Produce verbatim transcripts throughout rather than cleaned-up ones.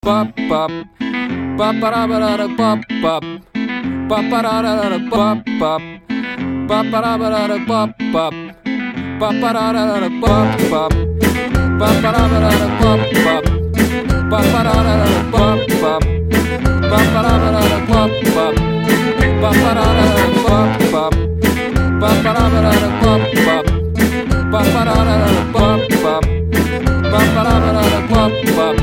Pop pop, pop parabara pop pop, pop parabara pop pop, pop parabara pop pop, pop parabara pop pop, pop parabara pop pop, pop parabara pop pop, pop parabara pop pop, pop parabara pop pop, pop parabara pop pop, pop parabara pop pop, pop parabara pop pop.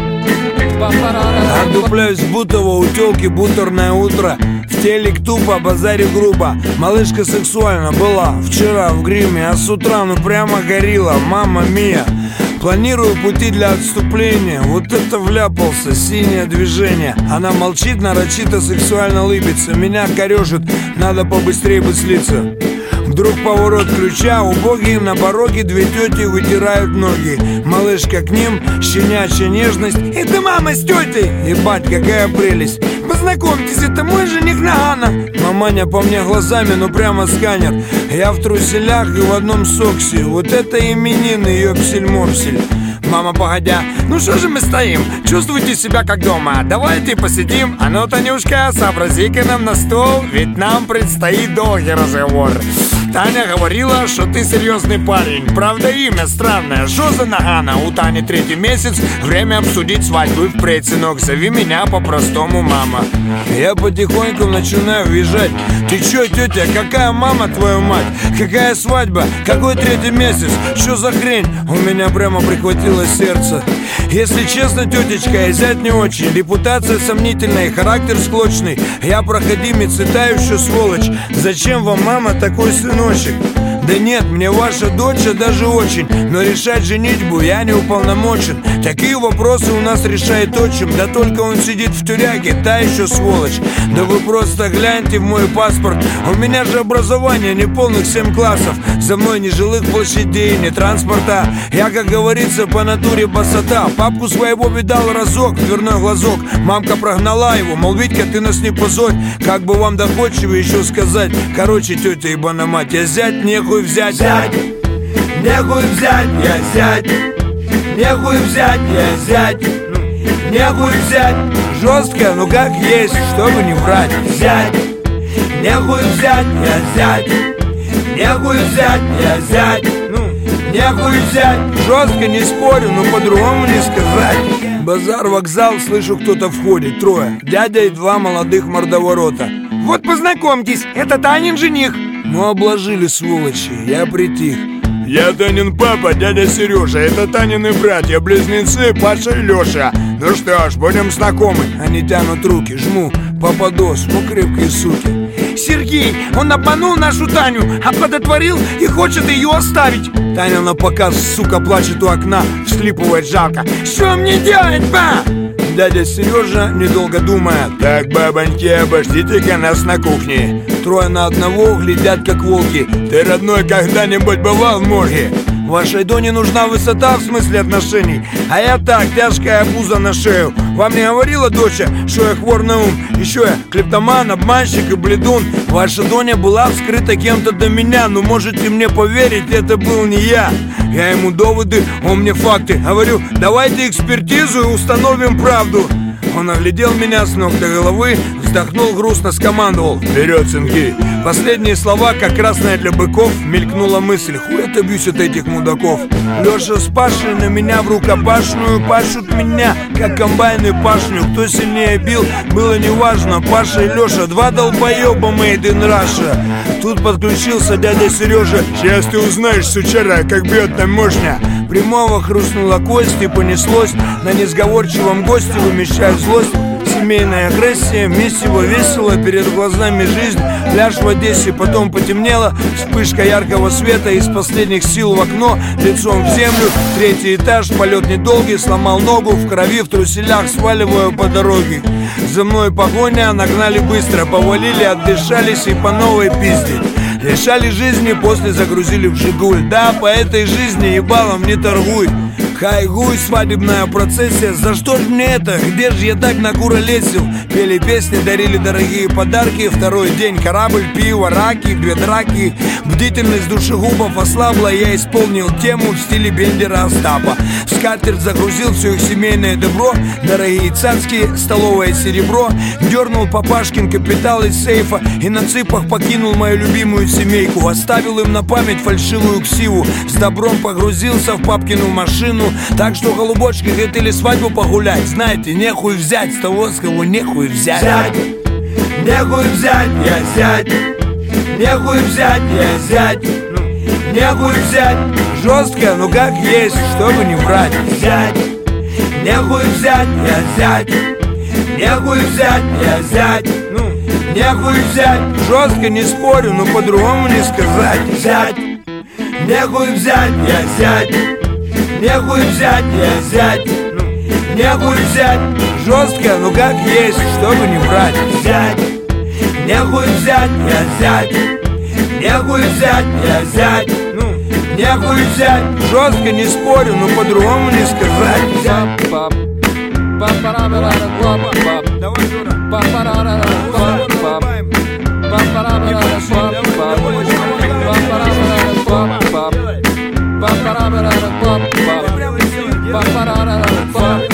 Отдупляюсь Бутово, у тёлки бутерное утро. В телек тупо, базаре грубо. Малышка сексуально была вчера в гриме, а с утра ну прямо горила, мама мия. Планирую пути для отступления. Вот это вляпался, синее движение. Она молчит, нарочито сексуально лыбится. Меня корёжит, надо побыстрее бы слиться. Вдруг поворот ключа, убогие на пороге две тети вытирают ноги. Малышка к ним, щенячья нежность. Это мама с тетей, ебать, какая прелесть. Познакомьтесь, это мой жених Нагана. Маманя по мне глазами, ну прямо сканер. Я в труселях и в одном соксе. Вот это именины, ёпсель-мопсель. Мама, погодя, ну что же мы стоим? Чувствуйте себя как дома, давайте посидим. А ну, Танюшка, сообрази-ка нам на стол, ведь нам предстоит долгий разговор. Таня говорила, что ты серьезный парень. Правда, имя странное, что за Нагана? У Тани третий месяц, время обсудить свадьбу. Впредь, сынок, зови меня по-простому мама. Я потихоньку начинаю въезжать. Ты чё, тетя, какая мама, твою мать? Какая свадьба? Какой третий месяц? Что за хрень? У меня прямо прихватило сердце. Если честно, тетечка, и зять не очень. Репутация сомнительная, характер склочный. Я проходимец и тающая сволочь. Зачем вам, мама, такой сыночек? Да нет, мне ваша дочь даже очень. Но решать женитьбу я не уполномочен. Такие вопросы у нас решает отчим. Да только он сидит в тюряге, та еще сволочь. Да вы просто гляньте в мой паспорт. У меня же образование неполных семь классов. За мной ни жилых площадей, ни транспорта. Я, как говорится, по натуре басота. Папку своего видал разок, дверной глазок. Мамка прогнала его, мол, Витька, ты нас не позорь. Как бы вам доходчиво еще сказать. Короче, тетя ебана мать, я зять, нехуй взять. Зять, нехуй взять, я зять. Нехуй взять, я зять. Нехуй взять. Жестко, ну как есть, чтобы не врать. Зять, нехуй взять, я зять. Нехуй взять, я зять. Нехуй взять. Жестко, не спорю, но по-другому не сказать. Базар, вокзал, слышу, кто-то входит. Трое, дядя и два молодых мордоворота. Вот познакомьтесь, это Танин жених. Ну обложили, сволочи, я притих. Я Танин папа, дядя Сережа. Это Танины братья, близнецы Паша и Леша. Ну что ж, будем знакомы. Они тянут руки, жму, попадос, ну крепкие суки. Сергей, он обманул нашу Таню, оплодотворил и хочет ее оставить. Таня на показ, сука, плачет у окна, всхлипывает жалко. Что мне делать, ба? Дядя Сережа, недолго думая: так, бабоньки, обождите-ка нас на кухне. Трое на одного глядят, как волки. Ты, родной, когда-нибудь бывал в морге? Вашей Доне нужна высота в смысле отношений. А я так, тяжкая обуза на шею. Вам не говорила доча, что я хвор на ум? Еще я клептоман, обманщик и бледун. Ваша Доня была вскрыта кем-то до меня. Но можете мне поверить, это был не я. Я ему доводы, он мне факты. Говорю, давайте экспертизу и установим правду. Он оглядел меня с ног до головы, вздохнул грустно, скомандовал: вперед, сынки! Последние слова, как красная для быков, мелькнула мысль: хуй отобьюсь от этих мудаков. Леша с Пашей на меня в рукопашную пашут меня, как комбайны пашню. Кто сильнее бил, было неважно. Паша и Леша, два долбоеба made in Russia. Тут подключился дядя Сережа. Сейчас ты узнаешь, сучара, как бьет там мощня. Прямого хрустнула кость и понеслось. На несговорчивом госте вымещая злость. Семейная агрессия, месиво весело, перед глазами жизнь. Пляж в Одессе, потом потемнело. Вспышка яркого света, из последних сил в окно, лицом в землю. Третий этаж, полет недолгий, сломал ногу. В крови, в труселях, сваливаю по дороге. За мной погоня, нагнали быстро. Повалили, отдышались и по новой пиздить. Лишали жизни, после загрузили в Жигуль. Да, по этой жизни ебалом не торгуй. Хайгуй, свадебная процессия. За что ж мне это? Где же я так накуролесил? Пели песни, дарили дорогие подарки. Второй день корабль, пиво, раки, две драки. Бдительность душегубов ослабла. Я исполнил тему в стиле Бендера Остапа. В скатерть загрузил все их семейное добро. Дорогие царские, столовое серебро. Дернул папашкин капитал из сейфа и на цыпах покинул мою любимую семейку. Оставил им на память фальшивую ксиву. С добром погрузился в папкину машину. Так что, голубочки, хотели свадьбу погулять. Знаете, нехуй взять с того, с кого нехуй взять. Зять, нехуй взять, я зять. Нехуй взять, я зять. Нехуй взять. Жестко, ну как есть, чтобы не врать. Зять, нехуй взять, я зять. Нехуй взять, я зять. Нехуй взять. Жестко, не спорю, но по-другому не сказать. Зять, нехуй взять, я зять. Нехуй взять, я зять. Нехуй взять. Жестко, ну как есть, чтобы не врать. Зять, нехуй взять, я зять. Нехуй взять, я зять. Нехуй взять. Жестко, не спорю, но по-другому не сказать. Пап, пап, пап, пап, Давай, Жора. пап, пап, пап, пап, пап, пап,